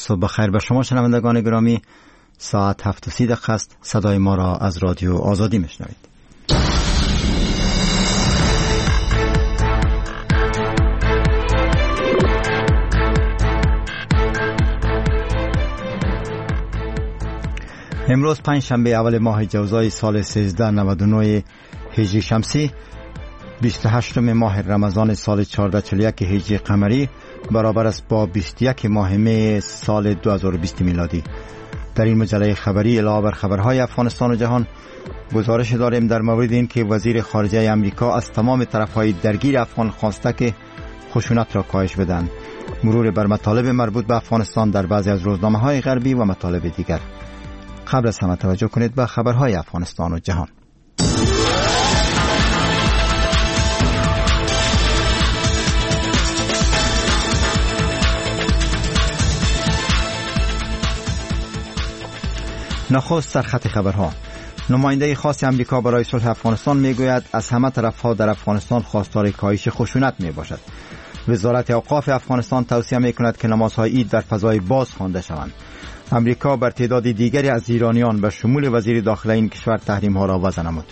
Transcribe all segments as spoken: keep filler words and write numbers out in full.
صبح بخیر به شما شنوندگان گرامی. ساعت هفت و سی دقیقه است. صدای ما را از رادیو آزادی میشنوید. امروز پنج شنبه اول ماه جوزای سال سیزده نود و نه هجری شمسی، بیست و هشتم ماه رمضان سال چهارده چهل و یک هجری قمری، برابر است با بیست و یک ماه می سال دو هزار و بیست میلادی. در این مجله خبری علاوه بر خبرهای افغانستان و جهان گزارش داریم در مورد این که وزیر خارجه امریکا از تمام طرفهای درگیر افغان خواسته که خشونت را کاهش بدهند. مرور بر مطالب مربوط به افغانستان در بعضی از روزنامه‌های غربی و مطالب دیگر. قبل از همه توجه کنید به خبرهای افغانستان و جهان. نخست سرخط خبرها. نماینده خاص امریکا برای صلح افغانستان میگوید از همه طرفها در افغانستان خواستار کاهش خشونت می باشد. وزارت اوقاف افغانستان توصیه می کند که نمازهای عید در فضای باز خوانده شوند. امریکا بر تعداد دیگری از ایرانیان به شمول وزیر داخله این کشور تحریم ها را وضع نمود.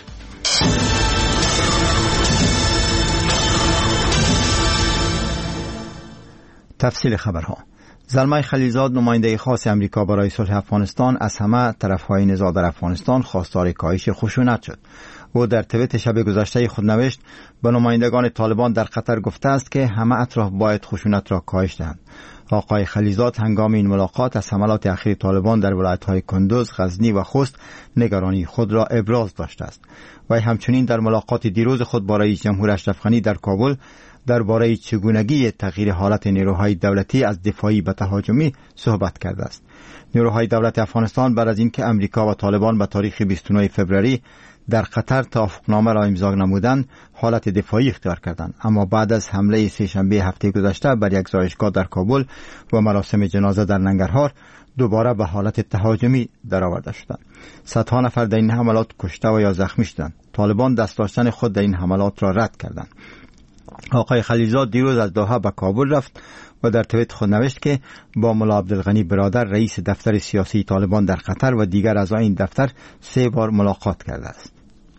تفصیل خبرها. زلمه خلیلزاد نماینده خاص امریکا برای صلح افغانستان از همه طرفهای نزاع در افغانستان خواستار کاهش خشونت شد. او در توییت شب گذشته خود نوشت به نمایندگان طالبان در قطر گفته است که همه اطراف باید خشونت را کاهش دهند. آقای خلیلزاد هنگام این ملاقات از حملات اخیر طالبان در ولایت‌های کندوز، غزنی و خوست نگرانی خود را ابراز داشته است. و همچنین در ملاقات دیروز خود با رئیس جمهور اشرف غنی در کابل درباره چگونگی تغییر حالت نیروهای دولتی از دفاعی به تهاجمی صحبت کرده است. نیروهای دولت افغانستان بعد از اینکه امریکا و طالبان به تاریخ بیست و نه فوریه در قطر توافقنامه را امضا نمودند، حالت دفاعی اختیار کردند، اما بعد از حمله سه شنبه هفته گذشته بر یک زایشگاه در کابل و مراسم جنازه در ننگرهار دوباره به حالت تهاجمی درآورده شدند. صدها نفر در این حملات کشته و یا زخمی شدند. طالبان دست داشتن خود در این حملات را رد کردند. آقای خلیلزاد دیروز از دوحه به کابل رفت و در توییت خود نوشت که با ملا عبدالغنی برادر رئیس دفتر سیاسی طالبان در قطر و دیگر اعضای این دفتر سه بار ملاقات کرده است.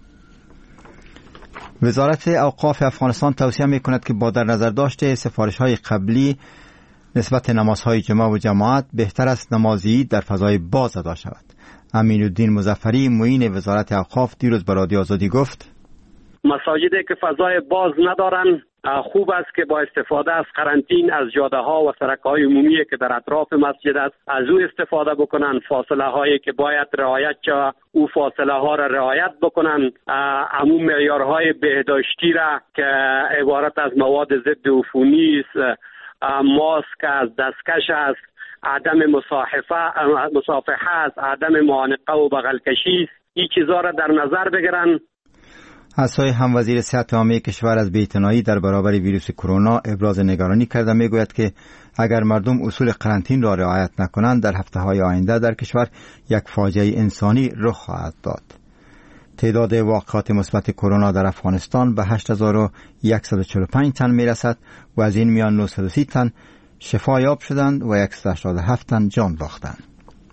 وزارت اوقاف افغانستان توصیه می‌کند که با در نظر داشت سفارش‌های قبلی نسبت نمازهای جمعه و جماعت بهتر است نماز عید در فضای باز ادا شود. امین الدین مظفری معین وزارت اوقاف دیروز به رادیو آزادی گفت مساجدی که فضای باز ندارن خوب است که با استفاده از قرنطین از جاده ها و سرک های عمومی که در اطراف مسجد است از او استفاده بکنن. فاصله هایی که باید رعایت شود او فاصله ها را رعایت بکنن. عموم معیارهای بهداشتی را که عبارت از مواد ضد عفونی است، ماسک است، دستکش است، عدم مصاحفه مصافحه است، عدم معانقه و بغل کشی است، این چیزا را در نظر بگیرن. از سوی هم وزیر صحت عامه کشور از بی‌اعتنایی در برابر ویروس کرونا ابراز نگرانی کرده میگوید که اگر مردم اصول قرنطین را رعایت نکنند در هفته‌های آینده در کشور یک فاجعه انسانی رخ خواهد داد. تعداد واقعات مثبت کرونا در افغانستان به هشت هزار و صد و چهل و پنج تن میرسد و از این میان نهصد و سی تن شفا یاب شدند و صد و هشتاد و هفت تن جان باختند.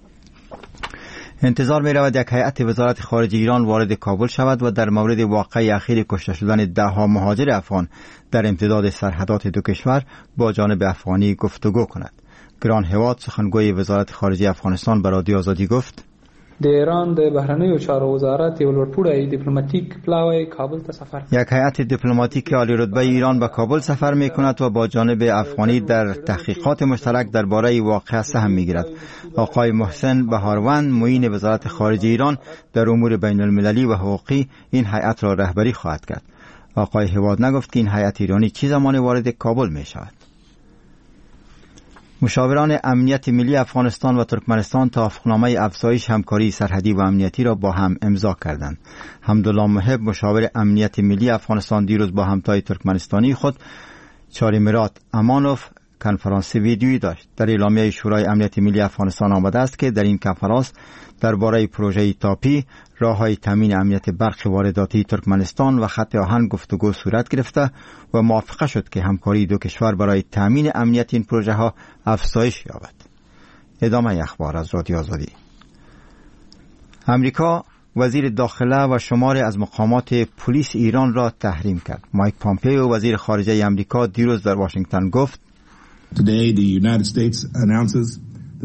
انتظار می رود یک هیئت وزارت خارجه ایران وارد کابل شود و در مورد واقعه اخیر کشته شدن ده ها مهاجر افغان در امتداد سرحدات دو کشور با جانب افغانی گفتگو کند. گران هواد سخنگوی وزارت خارجه افغانستان به رادیو آزادی گفت د ایران د بهرنیو چارو وزارت یو لوړپوړی دیپلماتیک پلاوی کابل ته سفر یک هیئت دیپلماتیک عالی رتبه ایران به کابل سفر می کند و با جانب افغانی در تحقیقات مشترک درباره واقعه سهم می گیرد. آقای محسن بهاروند معین وزارت خارجه ایران در امور بین المللی و حقوقی این هیئت را رهبری خواهد کرد. آقای هواد نگفت که این هیئت ایرانی چه زمان وارد کابل می شود. مشاوران امنیت ملی افغانستان و ترکمنستان توافقنامه افزایش همکاری سرحدی و امنیتی را با هم امضا کردند. حمدالله محب مشاور امنیت ملی افغانستان دیروز با همتای ترکمنستانی خود چاریمیرات امانوف کنفرانس ویدیویی داشت. در اعلامیه شورای امنیت ملی افغانستان آمده است که در این کنفرانس درباره پروژه تاپی، راههای تامین امنیت برق وارداتی ترکمنستان و خط آهن گفتگو صورت گرفته و موافقه شد که همکاری دو کشور برای تامین امنیت این پروژه ها افزایش یابد. ادامه اخبار از رادیو آزادی. امریکا وزیر داخله و شماری از مقامات پلیس ایران را تحریم کرد. مایک پامپئو وزیر خارجه امریکا دیروز در واشنگتن گفت Today the United States announces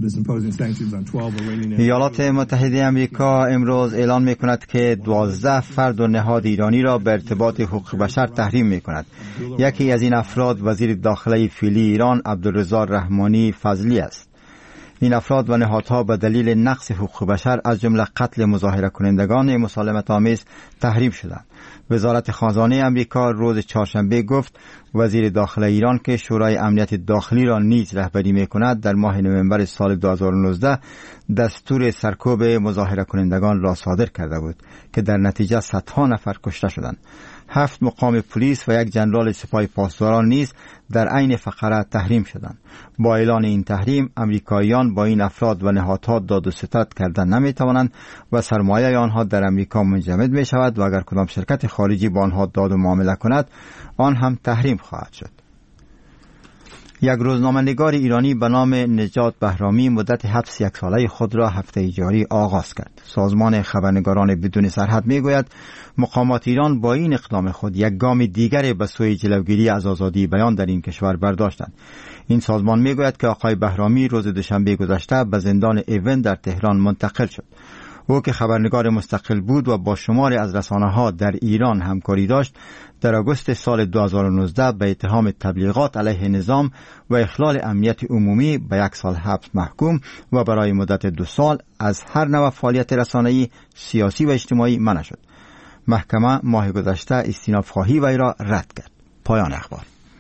ایالات متحده امریکا امروز اعلان می کند که دوازده فرد و نهاد ایرانی را به ارتباط حقوق بشر تحریم می کند. یکی از این افراد وزیر داخله فعلی ایران عبدالرضا رحمانی فضلی است. این افراد و نهادها به دلیل نقض حقوق بشر از جمله قتل مظاهره کنندگان مسالمت آمیز تحریم شدند. وزارت خزانه امریکا روز چهارشنبه گفت وزیر داخله ایران که شورای امنیت داخلی را نیز رهبری می‌کند در ماه نوامبر سال دو هزار و نوزده دستور سرکوب مظاهره کنندگان را صادر کرده بود که در نتیجه صدها نفر کشته شدند. هفت مقام پلیس و یک جنرال سپاه پاسداران نیز در عین فقره تحریم شدند. با اعلان این تحریم امریکاییان با این افراد و نهادها داد و ستد کردن نمی‌توانند و سرمایه آنها در امریکا منجمد می شود و اگر کدام شرکت خارجی با آنها داد و معامله کند آن هم تحریم خواهد شد. یک روزنامه‌نگار ایرانی به نام نجات بهرامی مدت حبس یک ساله خود را هفته جاری آغاز کرد. سازمان خبرنگاران بدون سرحد میگوید مقامات ایران با این اقدام خود یک گام دیگر به سوی جلوگیری از آزادی بیان در این کشور برداشتند. این سازمان میگوید که آقای بهرامی روز دوشنبه گذشته به زندان ایون در تهران منتقل شد. او که خبرنگار مستقل بود و با شماری از رسانه‌ها در ایران همکاری داشت، در آگوست سال دو هزار و نوزده به اتهام تبلیغات علیه نظام و اخلال امنیت عمومی به یک سال حبس محکوم و برای مدت دو سال از هر نوع فعالیت رسانه‌ای، سیاسی و اجتماعی منع شد. محکمه ماه گذشته استیناف خواهی وی را رد کرد. پایان اخبار.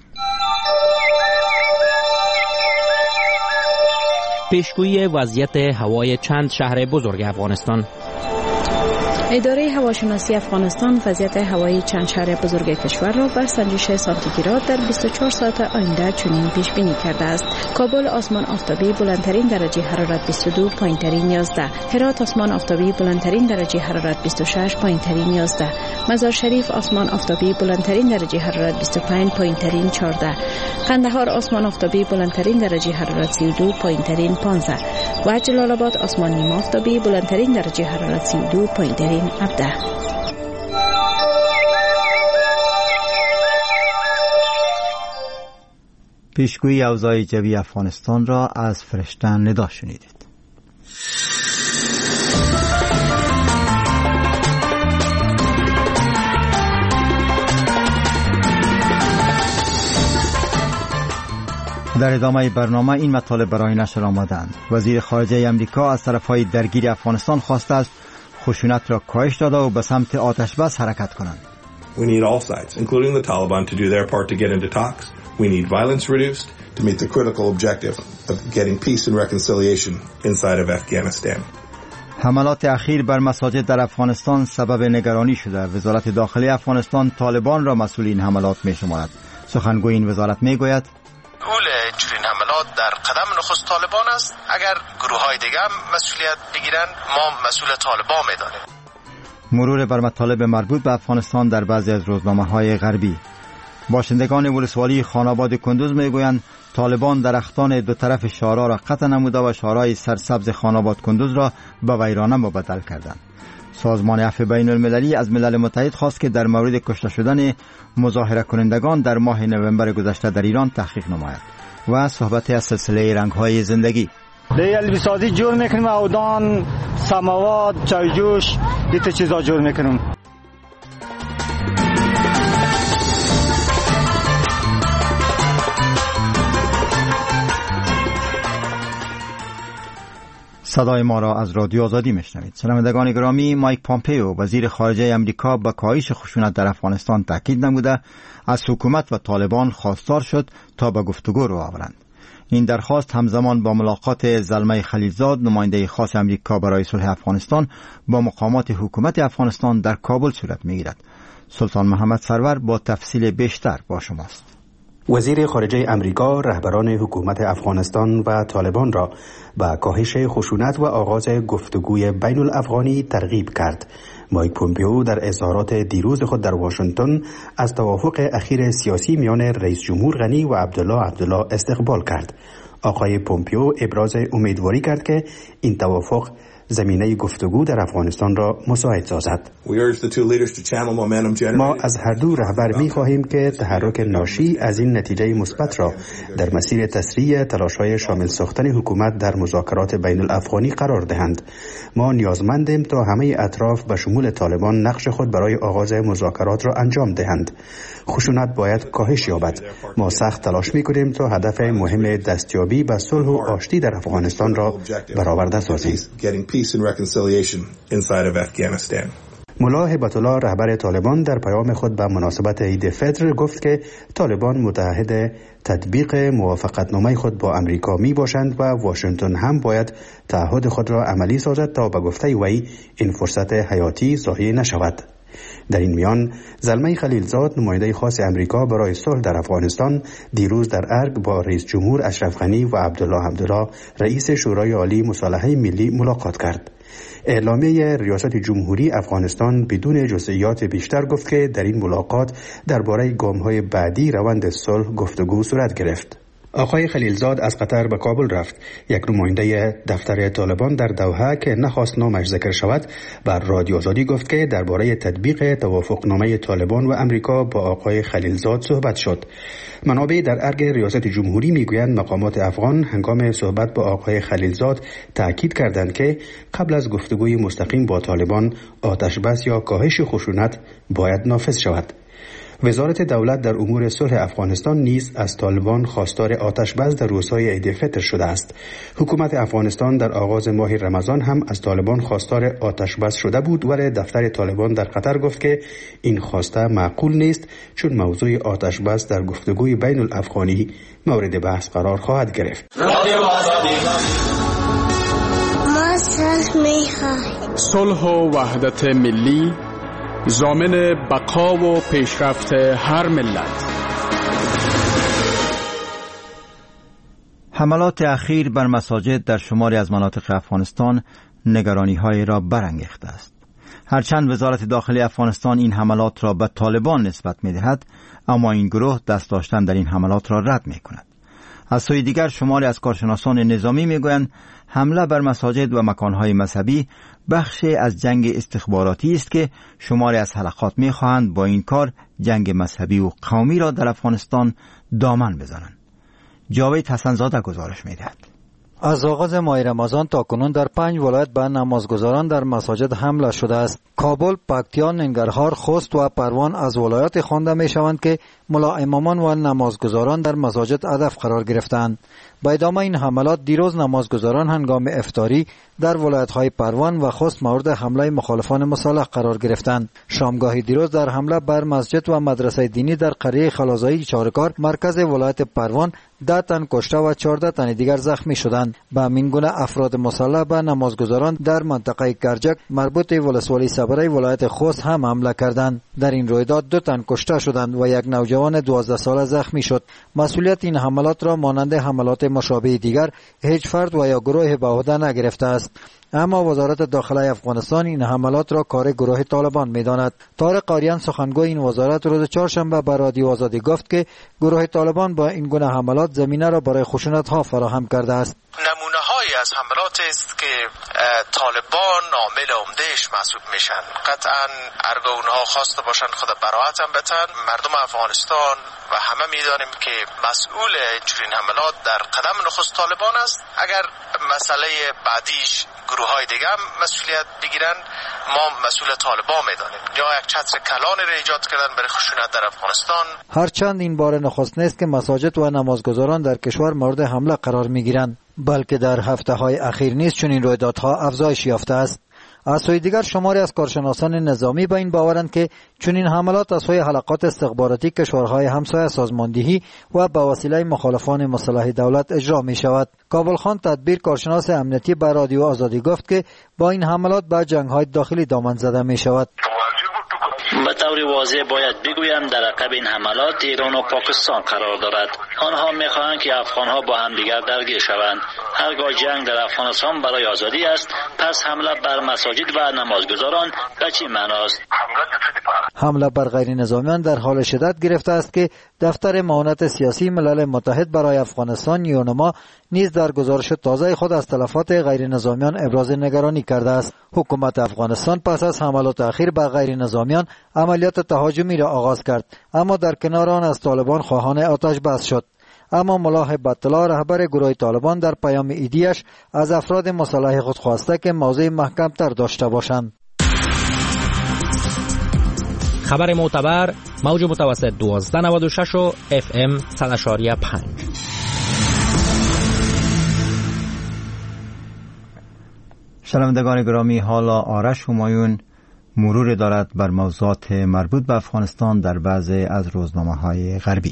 پیشگویی وضعیت هوای چند شهر بزرگ افغانستان. اداره هواشناسی افغانستان وضعیت هوایی چند شهر بزرگ کشور را بر سنجش سانتیگراد در بیست و چهار ساعت آینده چنین پیش بینی کرده است: کابل آسمان آفتابی بلندترین درجه حرارت بیست و دو، پایینترین یازده. هرات آسمان آفتابی بلندترین درجه حرارت بیست و شش، پایینترین یازده. مزار شریف آسمان آفتابی بلندترین درجه حرارت بیست و پنج، پایینترین چهارده. قندهار آسمان آفتابی بلندترین درجه حرارت سی و دو، پایینترین پانزده. و جلال آباد آسمان نیم آفتابی بلندترین درجه حرارت سی و دو، پایینترین هفده. پیشگویی اوضاع جوی افغانستان را از فرشته ندا شنیدید. در ادامه برنامه این مطالب برای نشر آمدند. وزیر خارجه امریکا از طرفهای درگیر افغانستان خواسته است خشونت را کاهش داده و به سمت آتش بس حرکت کنند. We need all sides, including the Taliban, to do their part to get into talks. We need violence reduced to meet the critical objective of getting peace and reconciliation inside of Afghanistan. حملات اخیر بر مساجد در افغانستان سبب نگرانی شده. وزارت داخلی افغانستان طالبان را مسئول این حملات می شمارد. سخنگوی این وزارت می گوید اول چنین حملات در قدم نخست طالبان است. اگر گروه های دیگه هم مسئولیت بگیرن ما مسئول طالبان میدانیم. مرور بر مطالب مربوط به افغانستان در بعضی از روزنامه‌های غربی. باشندگان ولسوالی خاناباد کندوز میگویند طالبان درختان دو طرف شارع را قطع نموده و شارع سرسبز خاناباد کندوز را به ویرانه مبدل کردند. سازمان عفو بین المللی از ملل متحد خواست که در مورد کشته شدن مظاهره کنندگان در ماه نوامبر گذشته در ایران تحقیق نماید. و صحبت از سلسله رنگ‌های زندگی. دیگه البسازی جور میکنیم، اودان، سماوات، چایجوش، این چیزا جور میکنیم. صدای ما را از رادیو آزادی میشنوید. شنوندگان گرامی، مایک پامپئو وزیر خارجه امریکا به کاهش خشونت در افغانستان تاکید نموده از حکومت و طالبان خواستار شد تا به گفتگو رو آورند. این درخواست همزمان با ملاقات زلمه خلیلزاد نماینده خاص امریکا برای صلح افغانستان با مقامات حکومت افغانستان در کابل صورت میگیرد. سلطان محمد سرور با تفصیل بیشتر با شماست. وزیر خارجه امریکا رهبران حکومت افغانستان و طالبان را به کاهش خشونت و آغاز گفتگوی بین الافغانی ترغیب کرد. مایک پومپئو در اظهارات دیروز خود در واشنگتن از توافق اخیر سیاسی میان رئیس جمهور غنی و عبدالله عبدالله استقبال کرد. آقای پومپیو ابراز امیدواری کرد که این توافق زمینه گفتگو در افغانستان را مساعد سازد. ما از هر دو رهبر می خواهیم که تحرک ناشی از این نتیجه مثبت را در مسیر تسریع تلاش‌های شامل ساختن حکومت در مذاکرات بین الافغانی قرار دهند. ما نیازمندیم تا همه اطراف به شمول طالبان نقش خود برای آغاز مذاکرات را انجام دهند. خشونت باید کاهش یابد. ما سخت تلاش می‌کنیم تا هدف مهم دستیابی به صلح و آشتی در افغانستان را برآورده سازیم. ملا هبت الله رهبر طالبان در پیام خود به مناسبت عید فطر گفت که طالبان متعهد تطبیق موافقتنامه خود با امریکا می باشند و واشنگتن هم باید تعهد خود را عملی سازد تا به گفته وی این فرصت حیاتی ضایع نشود. در این میان زلمه خلیلزاد نماینده خاص امریکا برای صلح در افغانستان دیروز در ارگ با رئیس جمهور اشرف غنی و عبدالله عبدالله رئیس شورای عالی مصالحه ملی ملاقات کرد. اعلامیه ریاست جمهوری افغانستان بدون جزئیات بیشتر گفت که در این ملاقات درباره گام‌های بعدی روند صلح گفتگو صورت گرفت. آقای خلیلزاد از قطر به کابل رفت. یک نماینده دفتر طالبان در دوحه که نخواست نامش ذکر شود بر رادیو آزادی گفت که درباره تطبیق توافقنامه طالبان و امریکا با آقای خلیلزاد صحبت شد. منابع در ارگ ریاست جمهوری میگویند مقامات افغان هنگام صحبت با آقای خلیلزاد تاکید کردند که قبل از گفتگوی مستقیم با طالبان آتش بس یا کاهش خشونت باید نافذ شود. وزارت دولت در امور صلح افغانستان نیز از طالبان خواستار آتش بس در روزهای عید فطر شده است. حکومت افغانستان در آغاز ماه رمضان هم از طالبان خواستار آتش بس شده بود، ولی دفتر طالبان در قطر گفت که این خواسته معقول نیست چون موضوع آتش بس در گفتگوی بین الافغانی مورد بحث قرار خواهد گرفت. ما صلح می‌خواهیم. صلح و وحدت ملی ضامن بقا و پیشرفت هر ملت. حملات اخیر بر مساجد در شماری از مناطق افغانستان نگرانی‌های را برانگیخته است. هرچند وزارت داخلی افغانستان این حملات را به طالبان نسبت می‌دهد، اما این گروه دست داشتن در این حملات را رد می‌کند. از سوی دیگر شماری از کارشناسان نظامی می‌گویند حمله بر مساجد و مکان‌های مذهبی بخشی از جنگ استخباراتی است که شماری از حلقات می‌خواهند با این کار جنگ مذهبی و قومی را در افغانستان دامن بزنند. جاوید حسن‌زاده گزارش می‌دهد. از آغاز ماه رمضان تا کنون در پنج ولایت به نمازگزاران در مساجد حمله شده است. کابل، پکتیا، ننگرهار، خوست و پروان از ولایات خوانده می شوند که ملا امامان و نمازگزاران در مساجد هدف قرار گرفتند. با ادامه این حملات دیروز نمازگزاران هنگام افطاری در ولایت‌های پروان و خوست مورد حمله مخالفان مسلح قرار گرفتند. شامگاه دیروز در حمله بر مسجد و مدرسه دینی در قریه خلازایی چارکار مرکز ولایت پروان ده تن کشته و چهارده تن دیگر زخمی شدند. به همین گونه افراد مسلح به نمازگزاران در منطقه گرجک مربوط ولسوالی صبری ولایت خوست هم حمله کردند. در این رویداد دو تن کشته شدند و یک نوجوان دوازده ساله زخمی شد. مسئولیت این حملات را مانند حملات مشابه دیگر هیچ فرد و یا گروه به عهده نگرفته است. اما وزارت داخلی افغانستان این حملات را کار گروه طالبان می‌داند. طارق قاریان سخنگوی این وزارت روز چهارشنبه به رادیو آزادی گفت که گروه طالبان با این گونه حملات زمینه را برای خشونت‌ها فراهم کرده است. نمونه‌هایی از حملات است که طالبان عامل عمده‌اش محسوب میشن. قطعاً ارگاه اونها خواسته باشن خود براءت هم بتن. مردم افغانستان و همه می‌دانیم که مسئول چنین حملات در قدم نخست طالبان است. اگر مسئله بعدیش گروه های دیگه هم مسئولیت بگیرن، ما مسئول طالبان میدانیم. یا یک چتر کلانی را ایجاد کردن برای خشونت در افغانستان. هرچند این بار نخست نیست که مساجد و نمازگزاران در کشور مورد حمله قرار میگیرند، بلکه در هفته های اخیر نیز چنین رویدادها افزایش یافته است. از سوی دیگر شماری از کارشناسان نظامی به این باورند که چنین حملات از سوی حلقات استخباراتی کشورهای همسایه سازماندهی و به وسیله مخالفان مسلح دولت اجرا می شود. کابل خان تدبیر کارشناس امنیتی به رادیو آزادی گفت که با این حملات به جنگ‌های داخلی دامن زده می شود. به طور واضح باید بگویم در عقب این حملات ایران و پاکستان قرار دارد. آنها میخواهند که افغانها با همدیگر درگیر شوند. هرگاه جنگ در افغانستان برای آزادی است، پس حمله بر مساجد و نمازگزاران به چه معناست؟ حمله بر غیر نظامیان در حال شدت گرفته است که دفتر معاونت سیاسی ملل متحد برای افغانستان یونما نیز در گزارش تازه خود از تلفات غیر نظامیان ابراز نگرانی کرده است. حکومت افغانستان پس از حملات اخیر بر غیر نظامیان عملیات تهاجمی را آغاز کرد، اما در کنار آن از طالبان خواهان آتش بس شد. اما ملاح بطلا رهبر گروه طالبان در پیام ایدیش از افراد مسلح خود خواسته که موضع محکم تر داشته باشند. خبر معتبر موج متوسط دوازده نود و شش و اف ام صد و پنج. شنوندگان گرامی، حالا آرش همایون مرور دارد بر موضوعات مربوط به افغانستان در بعضی از روزنامه‌های غربی.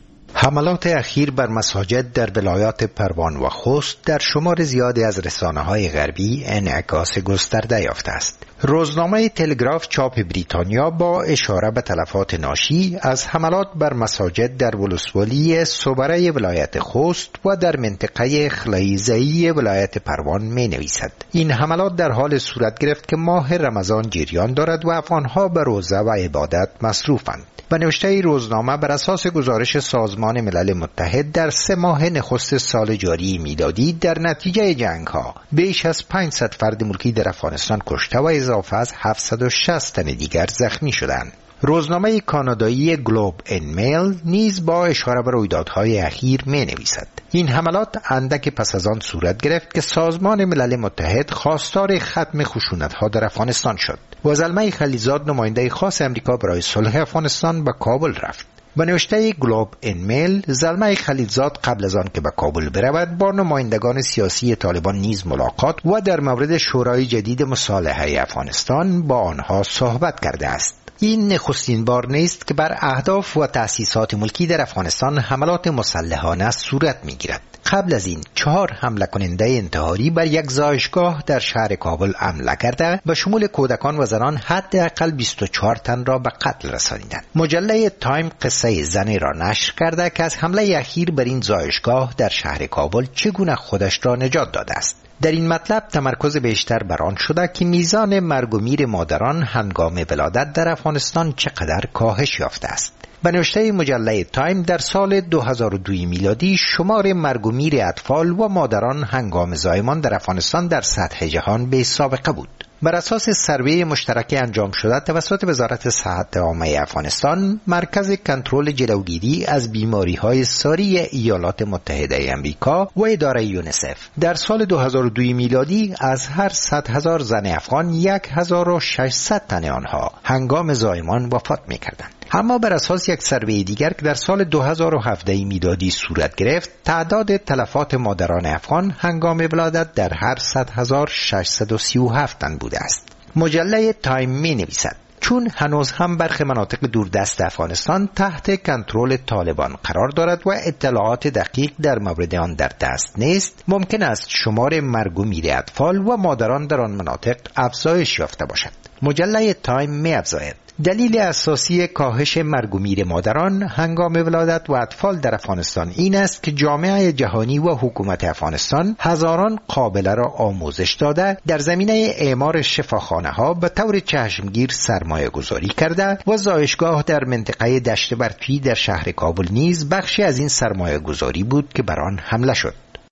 حملات اخیر بر مساجد در ولایات پروان و خوست در شمار زیادی از رسانه‌های غربی انعکاس گسترده یافته است. روزنامه تلگراف چاپ بریتانیا با اشاره به تلفات ناشی از حملات بر مساجد در ولسوالی صبره ولایت خوست و در منطقه خلیزه‌ای ولایت پروان می نویسد: این حملات در حال صورت گرفت که ماه رمضان جریان دارد و افغانها به روزه و عبادت مصروفند. به نوشته روزنامه بر اساس گزارش سازمان ملل متحد در سه ماه نخست سال جاری میلادی در نتیجه جنگ ها بیش از پانصد فرد ملکی در افغانستان کشته و اضافه از هفتصد و شصت تن دیگر زخمی شدند. روزنامه کانادایی گلوب ان میل نیز با اشاره به رویدادهای اخیر می نویسد: این حملات اندک پس از آن صورت گرفت که سازمان ملل متحد خواستار ختم خشونت‌ها در افغانستان شد و زلمه خلیزاد نماینده خاص امریکا برای صلح افغانستان به کابل رفت. به نوشته گلوب ان میل، زلمه خلیزاد قبل از آن که به کابل برود با نمایندگان سیاسی طالبان نیز ملاقات و در مورد شورای جدید مصالحه افغانستان با آنها صحبت کرده است. این نخستین بار نیست که بر اهداف و تأسیسات ملکی در افغانستان حملات مسلحانه صورت می‌گیرد. قبل از این چهار حمله کننده انتحاری بر یک زایشگاه در شهر کابل حمله کرده به شمول کودکان و زنان حداقل بیست و چهار تن را به قتل رسانیدند. مجله تایم قصه زنی را نشر کرده که از حمله اخیر بر این زایشگاه در شهر کابل چگونه خودش را نجات داده است. در این مطلب تمرکز بیشتر بر آن شده که میزان مرگ و میر مادران هنگام ولادت در افغانستان چقدر کاهش یافته است. به نوشته مجله تایم در سال دو هزار و دو میلادی شمار مرگ و میر اطفال و مادران هنگام زایمان در افغانستان در سطح جهان بی سابقه بود. بر اساس سروی مشترک انجام شده توسط وزارت صحت عامه افغانستان، مرکز کنترل جلوگیری از بیماری‌های ساری ایالات متحده آمریکا و اداره یونیسف، در سال دو هزار و دو میلادی از هر صد هزار زن افغان یک هزار و ششصد تن آنها هنگام زایمان وفات می‌کردند. اما بر اساس یک سروی دیگر که در سال دو هزار و هفده میلادی صورت گرفت، تعداد تلفات مادران افغان هنگام ولادت در هر صد هزار ششصد و سی و هفت تن بوده است. مجله تایم می نویسد: چون هنوز هم برخی مناطق دوردست افغانستان تحت کنترل طالبان قرار دارد و اطلاعات دقیق در مورد آن در دست نیست، ممکن است شمار مرگ و میر اطفال و مادران در آن مناطق افزایش یافته باشد. مجله تایم می افزاید: دلیل اساسی کاهش مرگ و میر مادران هنگام ولادت و اطفال در افغانستان این است که جامعه جهانی و حکومت افغانستان هزاران قابله را آموزش داده در زمینه اعمار شفاخانه ها به طور چشمگیر سرمایه گذاری کرده و زایشگاه در منطقه دشت برتوی در شهر کابل نیز بخشی از این سرمایه گذاری بود که بر آن حمله شد.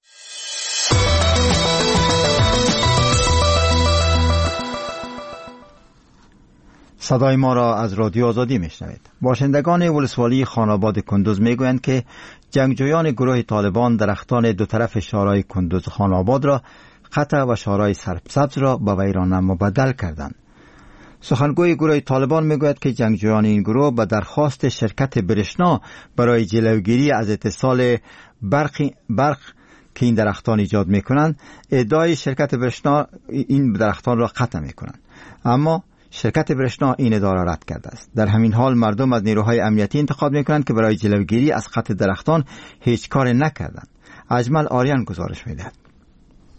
صدای ما را از رادیو آزادی میشنوید. باشندگان ولسوالی خاناباد کندوز میگویند که جنگجویان گروه طالبان درختان دو طرف شارع کندوز خاناباد را قطع و شارع سرسبز را به ویرانه مبدل کردند. سخنگوی گروه طالبان میگوید که جنگجویان این گروه به درخواست شرکت برشنا برای جلوگیری از اتصال برق برق که این درختان ایجاد میکنند، ادعای شرکت برشنا این درختان را قطع میکنند، اما شرکت برشنا این ادعا را رد کرده است. در همین حال مردم از نیروهای امنیتی انتقاد میکنند که برای جلوگیری از قطع درختان هیچ کار نکردند. اجمل آریان گزارش میدهد.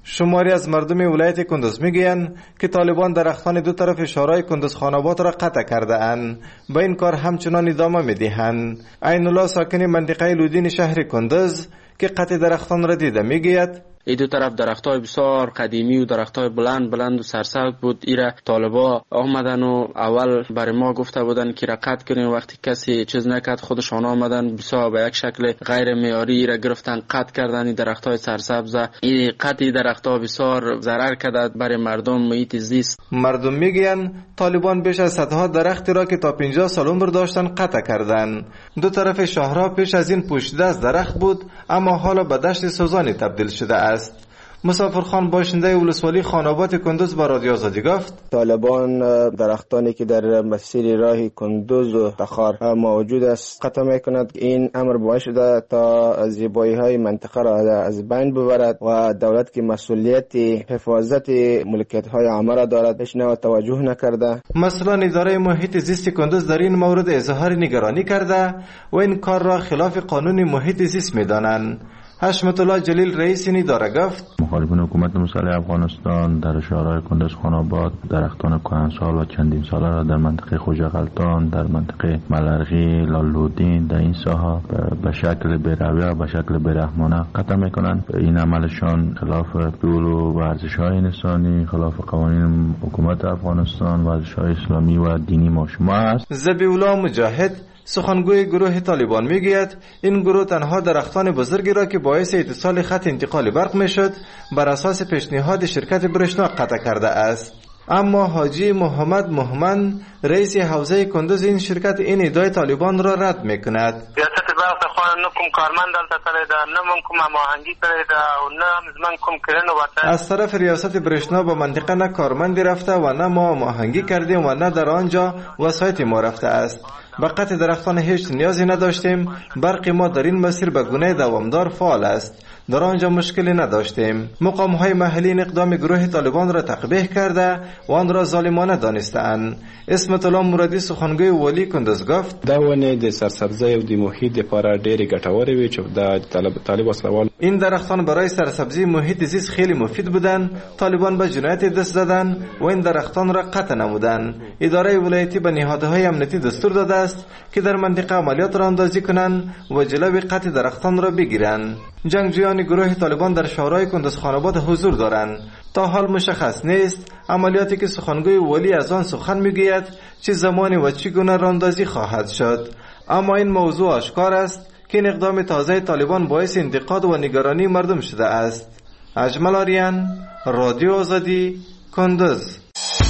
شماری از مردم ولایت کندز میگویند که طالبان درختان دو طرف شهرهای کندز خان آباد را قطع کرده اند. به این کار همچنان ادامه میدهند. عین الله ساکن منطقه لودین شهر کندز که قطع درختان را دیده میگوید ای دو طرف درختای بسیار قدیمی و درختای بلند بلند و سرسبز بود. ایره طالبا آمدن و اول برای ما گفته بودن که را قطع کنیم. وقتی کسی چیز نکرد خودشان آمدن بسیار به یک شکل غیر معیاری ایره گرفتن قطع کردن. درختای سرسبز این قطع درختها بسیار ضرر کرد برای مردم محیط زیست. مردم میگن طالبان بیش از صدها درختی را که تا پنجاه سال عمر داشتن قطع کردند. دو طرف شهرها پیش از این پوشیده از درخت بود اما حالا به دشت سوزانی تبدیل شده است. مسافر خان باشنده ولسوالی خاناباد کندز با رادیو آزادی گفت طالبان درختانی که در مسیر راه کندز و تخار موجود است قطع میکند. این امر باعث شده تا زیبایی های منطقه را از بین ببرد و دولت که مسئولیت حفاظت ملکیت های عامه را دارد بهش توجه نکرده. مثلا اداره محیط زیست کندز در این مورد اظهار نگرانی کرده و این کار را خلاف قانون محیط زیست میدانند. حشمت الله جلیل رئیس این اداره گفت مخالفین حکومت مسلح افغانستان در شهرهای کندز خان آباد درختان کهنسال و چندین ساله را در منطقه خوجه غلطان، در منطقه ملرغی، لالودین در این ساحه به شکل بی‌رویه و به شکل بی‌رحمانه قطع میکنند. این عملشان خلاف اصول و ورزش‌های انسانی، خلاف قوانین حکومت افغانستان، ورزش‌های اسلامی و دینی ما شما است. ذبیح‌الله مجاهد سخنگوی گروه طالبان میگوید این گروه تنها درختان بزرگی را که باعث اتصال خط انتقال برق میشد بر اساس پیشنهاد شرکت برشنا قطع کرده است. اما حاجی محمد محمد رئیس حوزه کندز این شرکت این ادعای طالبان را رد میکند. ریاست برق خواهد نکم کارمند دلتا کرده نه من کم هماهنگی کرده و نه من کم کرن و از طرف ریاست برشنا به منطقه نه کارمندی رفته و نه ما هماهنگی کردیم و نه در آنجا وسایط ما رفته است. به قطع درختان هیچ نیازی نداشتیم. برق ما در این مسیر به گونه دوامدار فعال است. در آنجا مشکلی نداشتیم. مقام های محلی اقدام گروه طالبان را تقبیح کرده و آن را ظالمانه دانستند. اسمت الله مرادی سخنگوی والی کندز گفت دا ونه د سرسبزی او د محیط لپاره ډېر ګټور وي چې د طالب وسوال این درختان برای سرسبزی محیط زیست خیلی مفید بودند. طالبان به جنایت دست زدند و این درختان را قطع نمودند. اداره ولایتی به نهادهای امنیتی دستور داده است که در منطقه عملیات را اندازی کنند و جلوی قطع درختان را بگیرند. جنگجویان گروه طالبان در شهرهای کندز خان آباد حضور دارند. تا حال مشخص نیست عملیاتی که سخنگوی ولی از آن سخن میگوید چه زمانی و چگونه راندازی خواهد شد. اما این موضوع آشکار است که این اقدام تازه طالبان باعث انتقاد و نگرانی مردم شده است. اجمل آریان، رادیو آزادی، کندز.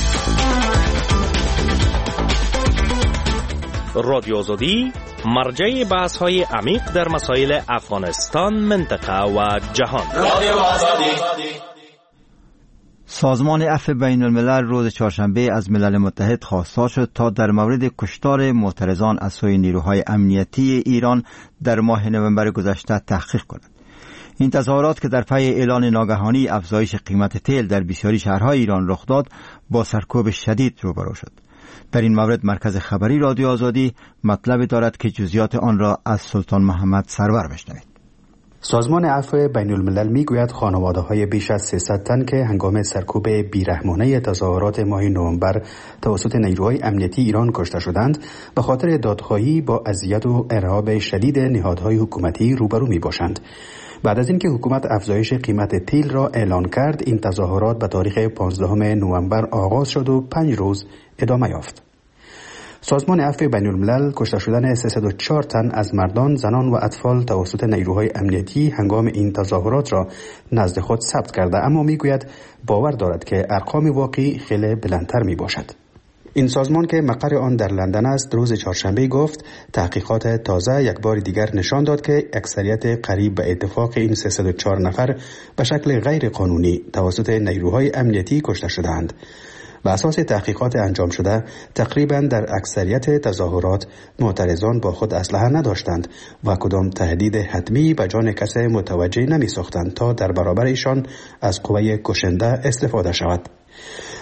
رادیو آزادی مرجع بحث های عمیق در مسائل افغانستان، منطقه و جهان. رادیو آزادی. سازمان عفو بین الملل روز چهارشنبه از ملل متحد خواسته شد تا در مورد کشتار معترضان از سوی نیروهای امنیتی ایران در ماه نوامبر گذشته تحقیق کند. این تظاهرات که در پی اعلان ناگهانی افزایش قیمت تیل در بسیاری شهرهای ایران رخ داد، با سرکوب شدید روبرو شد. در این مورد مرکز خبری رادیو آزادی مطلب دارد که جزئیات آن را از سلطان محمد سرور بشنوید. سازمان عفو بین الملل میگوید خانواده های بیش از سیصد تن که هنگام سرکوب بیرحمانه تظاهرات ماه نوامبر توسط نیروهای امنیتی ایران کشته شدند به خاطر دادخواهی با اذیت و ارهاب شدید نهادهای حکومتی روبرو می باشند. بعد از اینکه حکومت افزایش قیمت تیل را اعلان کرد، این تظاهرات به تاریخ پانزدهم نوامبر آغاز شد و پنج روز ادامه یافت. سازمان عفو بین الملل کشته شدن سیصد و چهار تن از مردان، زنان و اطفال توسط نیروهای امنیتی هنگام این تظاهرات را نزد خود ثبت کرده، اما میگوید باور دارد که ارقام واقعی خیلی بلندتر می باشد. این سازمان که مقر آن در لندن است روز چهارشنبه گفت تحقیقات تازه یک بار دیگر نشان داد که اکثریت قریب به اتفاق این سیصد و چهار نفر به شکل غیر قانونی توسط نیروهای امنیتی کشته شدند. بر اساس تحقیقات انجام شده تقریبا در اکثریت تظاهرات معترضان با خود اسلحه نداشتند و کدام تهدید حتمی به جان کسی متوجه نمی ساختند تا در برابر ایشان از قوه کشنده استفاده شود.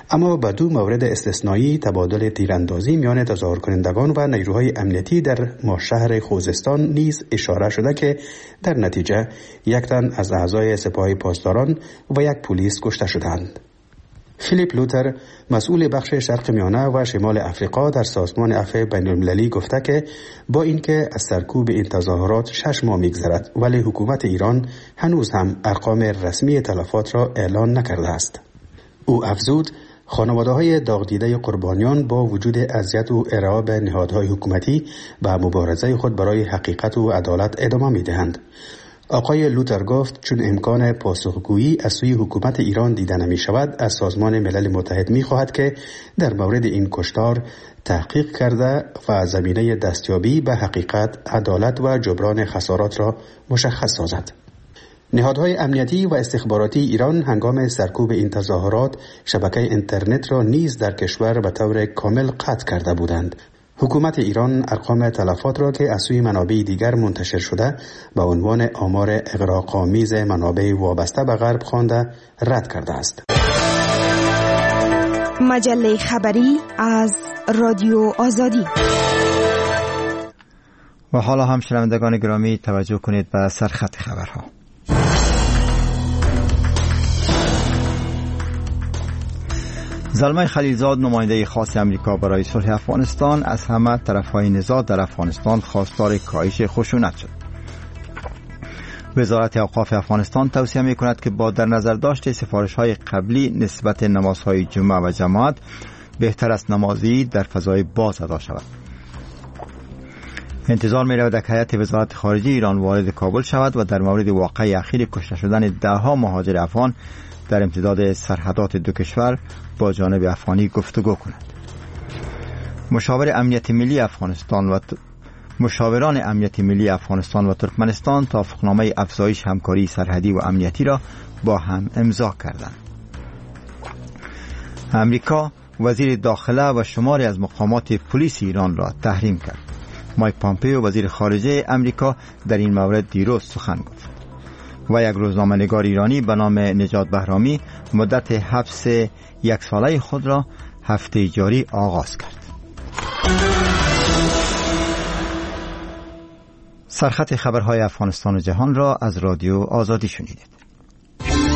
اما به دو مورد استثنایی تبادل تیراندازی میان تظاهر کنندگان و نیروهای امنیتی در ماشهر خوزستان نیز اشاره شده که در نتیجه یک تن از اعضای سپاه پاسداران و یک پلیس کشته شدند. فیلیپ لوتر مسئول بخش شرق میانه و شمال افریقا در سازمان عفو بین المللی گفته که با اینکه از سرکوب این تظاهرات شش ماه میگذرد ولی حکومت ایران هنوز هم ارقام رسمی تلفات را اعلان نکرده است. او افزود خانواده‌های داغ-دیده قربانیان با وجود اذیت و ارعاب نهادهای حکومتی به مبارزه خود برای حقیقت و عدالت ادامه می‌دهند. آقای لوتر گفت چون امکان پاسخگویی از سوی حکومت ایران دیده نمی شود، از سازمان ملل متحد می خواهد که در مورد این کشتار تحقیق کرده و زمینه دستیابی به حقیقت، عدالت و جبران خسارات را مشخص سازد. نهادهای امنیتی و استخباراتی ایران هنگام سرکوب این تظاهرات شبکه اینترنت را نیز در کشور به طور کامل قطع کرده بودند. حکومت ایران ارقام تلفات را که از سوی منابع دیگر منتشر شده به عنوان آمار اغراق‌آمیز منابع وابسته به غرب خوانده رد کرده است. مجله خبری از رادیو آزادی. و حالا هم شنوندگان گرامی توجه کنید به سرخط خبرها. زلمه خلیلزاد نماینده خاص امریکا برای صلح افغانستان از همه طرفهای نزاع در افغانستان خواستار کاهش خشونت شد. وزارت اوقاف افغانستان توصیه می کند که با در نظر داشت سفارش‌های قبلی نسبت نمازهای جمعه و جماعت بهتر است نمازی در فضای باز ادا شود. انتظار می رود که هیئت وزارت خارجه ایران وارد کابل شود و در مورد واقعه اخیر کشته شدن دهها مهاجر افغان در امتداد سرحدات دو کشور با جانب افغانی گفتگو کند. مشاور امنیت ملی افغانستان و ت... مشاوران امنیت ملی افغانستان و ترکمنستان توافقنامه افزایش همکاری سرحدی و امنیتی را با هم امضا کردند. امریکا وزیر داخله و شماری از مقامات پلیس ایران را تحریم کرد. مایک پامپیو وزیر خارجه امریکا در این مورد دیروز سخن گفت. و یک روزنامه‌نگار ایرانی به نام نجات بهرامی مدت حبس یک ساله خود را هفته جاری آغاز کرد. سرخط خبرهای افغانستان و جهان را از رادیو آزادی شنیدید.